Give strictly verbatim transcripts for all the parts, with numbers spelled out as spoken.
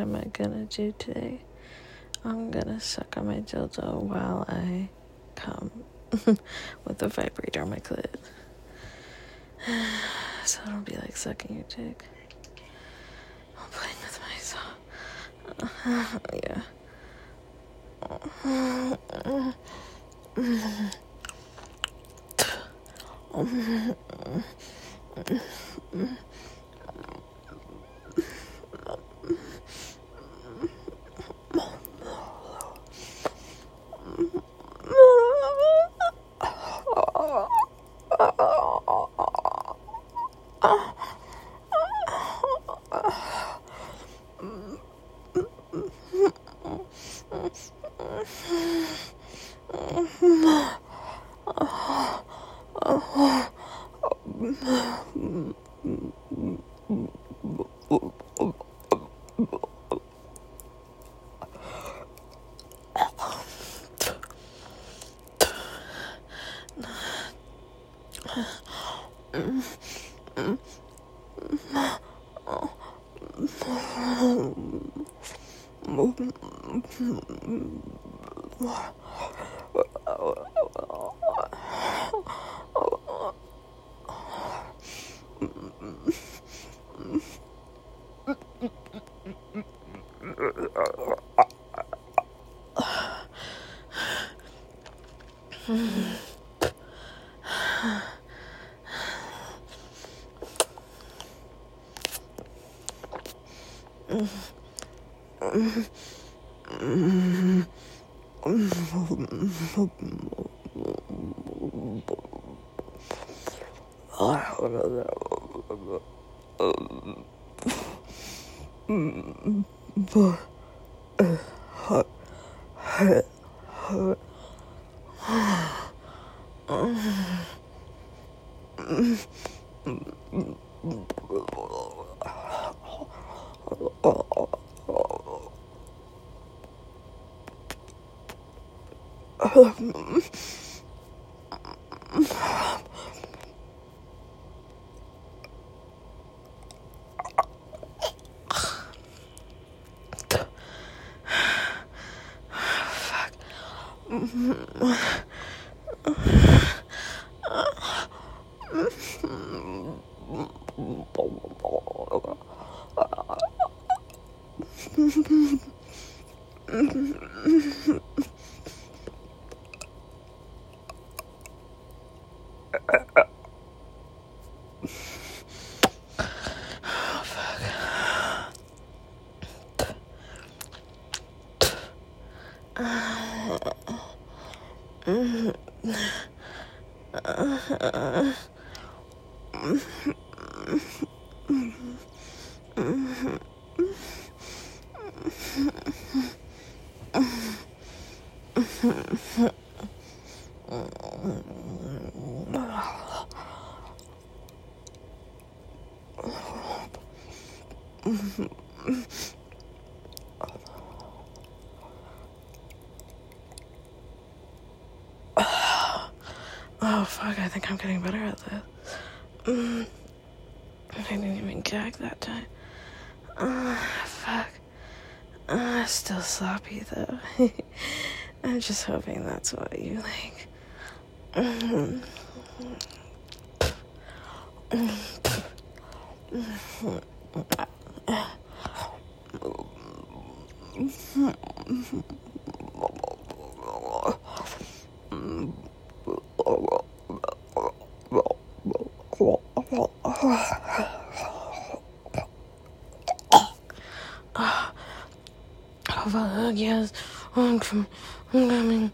am I gonna do today? I'm gonna suck on my dildo while I come with a vibrator on my clit. So it'll be like sucking your dick. I'm playing with myself. Yeah. Oh, fuck, I think I'm getting better at this. Mm. I didn't even gag that time. Uh, fuck. Uh, still sloppy, though. I'm just hoping that's what you like. Mm. Oh, yes, I'm coming.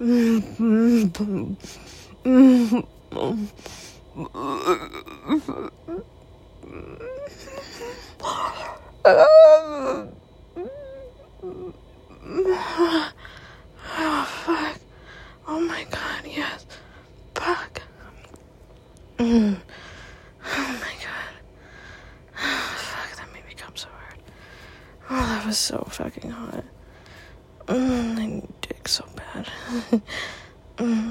Oh, fuck. Oh, my God, yes. Fuck. Mm. Oh, my God. Fuck, that made me come so hard. Oh, that was so fucking hot. Mm, I need dick so bad. mm.